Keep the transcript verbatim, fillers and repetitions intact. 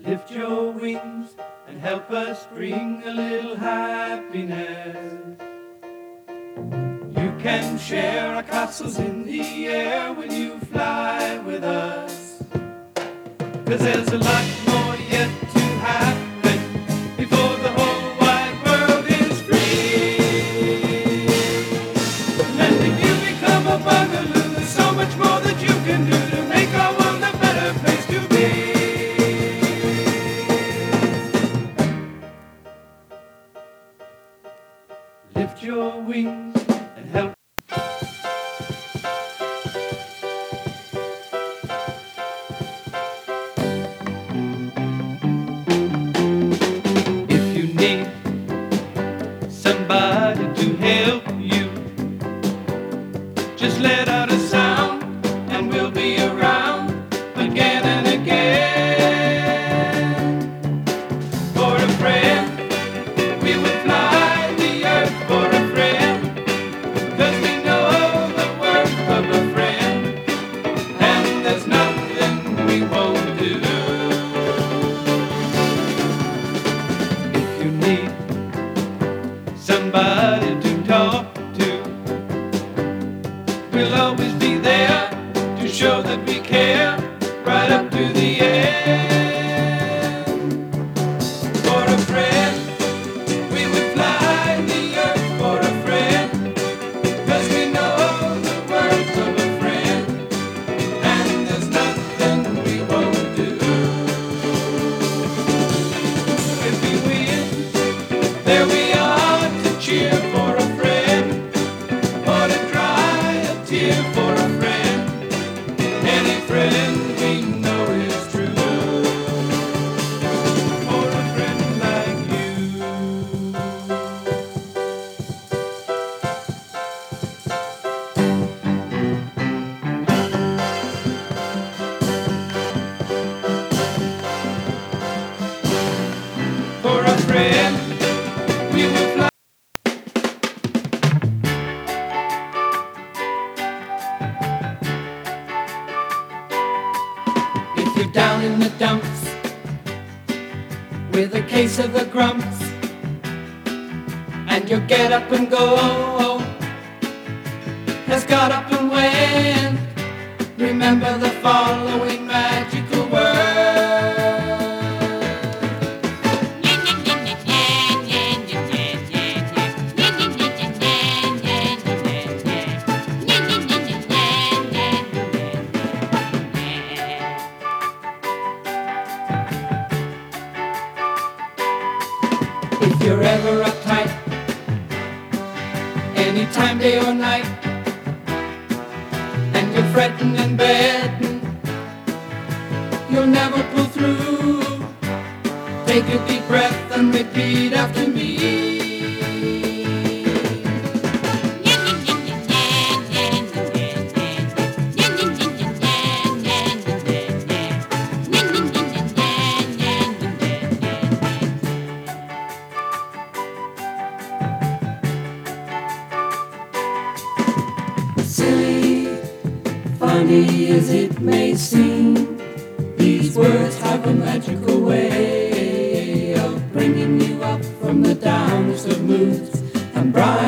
Lift your wings and help us bring a little happiness. You can share our castles in the air when you fly with us. 'Cause there's a lot more yet to happen before the whole wide world is free. And if you become a boogaloo, there's so much more that you can do to make our world a better place to be. Lift your wings and help. If you need somebody to help you, just let out a sound and we'll be around again and again. For a friend, we would fly the earth for a friend, 'cause we know the worth of a friend, and there's nothing we won't do. If you need somebody to talk to, we'll always be there to show that we care right up to the end. For a friend, we would fly the earth for a friend, 'cause we know the worth of a friend, and there's nothing we won't do. If we win, there we are to cheer for a friend, or to dry a tear for a friend. Any friend we know is true, for a friend like you. For a friend, we will fly. If you're down in the dumps with a case of the grumps, and your get up and go has got up and went, remember the following magical word. If you're ever uptight, anytime, day or night, and you're fretting in bed, you'll never pull through, take a deep breath and repeat after me. Silly, funny as it may seem, these words have a magical way of bringing you up from the downest of moods and bright